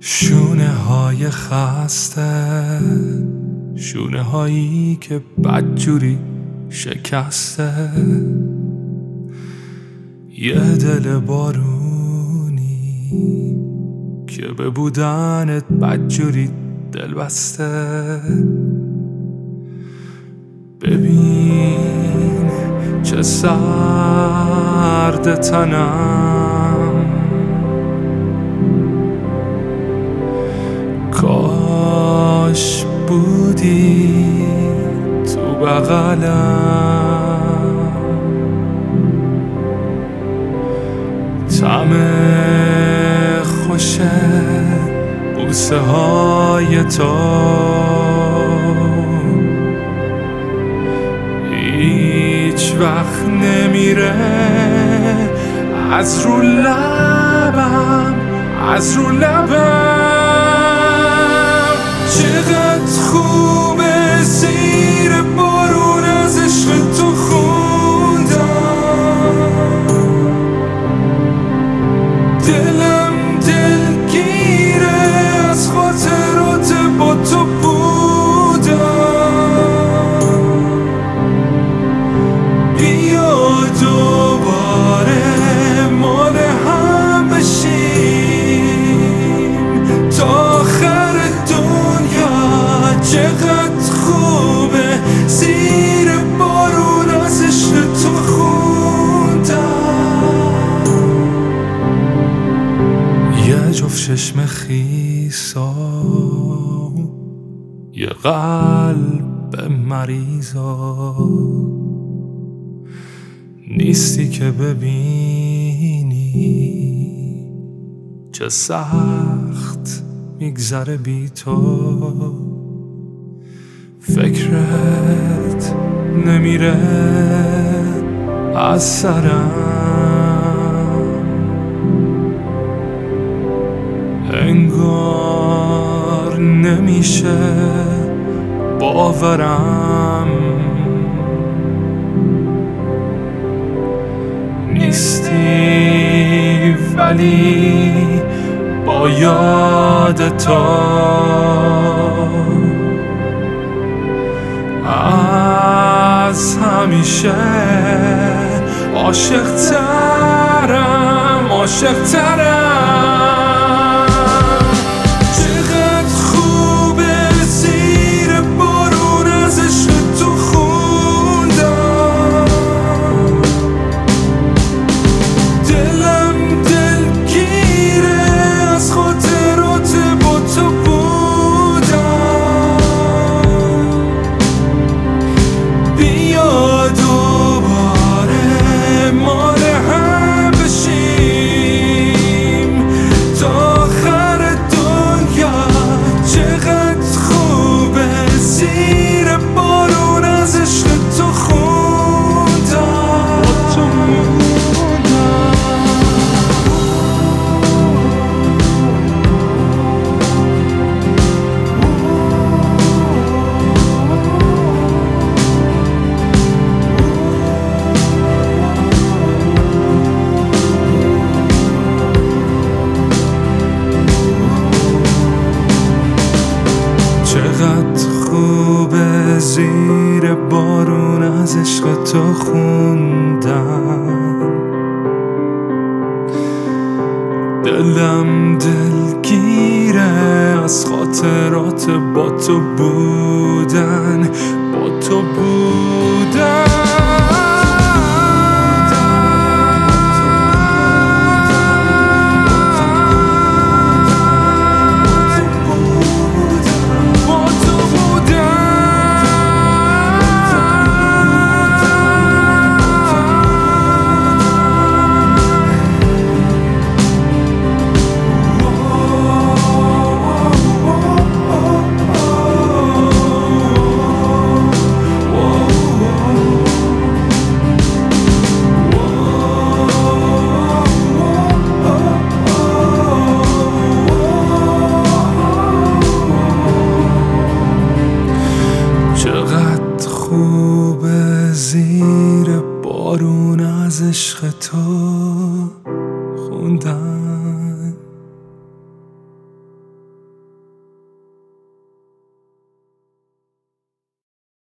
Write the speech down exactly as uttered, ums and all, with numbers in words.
شونه های خسته، شونه هایی که بدجوری شکسته، یه دل بارونی که به بودنت بدجوری دل بسته. ببین چه سرد تنم، کاش بودی تو بغلم، طعم خوش بوسه های تو هیچ وقت نمیره از رو لبم، از رو لبم. چقدر خوبه زیر بارون از عشق تو خوندم، دلم دلگیره از خاطرات با تو بودم. بیا دوباره مال هم بشیم تا آخر دنیا. چقدر خوبه زیر بارون از عشق تو خوندم. یه جفت چشم خیسا، یه قلب مریضا، نیستی که ببینی چه سخت میگذره بی تو. فکرت نمیره از سرم، انگار نمیشه باورم. نیستی ولی با یاد تو از همیشه عاشق ترم، عاشق ترم. چقدر خوبه زیر بارون از عشق تو خوندم، دلم دلگیره از خاطرات با تو بودم. بیا دوباره مال هم بشیم تا آخر دنیا. چقدر خوبه زیر بارون از عشق تو خوندم، با تو چقدر خوبه زیر بارون از عشق تو خوندم. دلم دلگیره از خاطرات با تو بودن، با تو بودن. زیر بارون از عشق تو خوندم.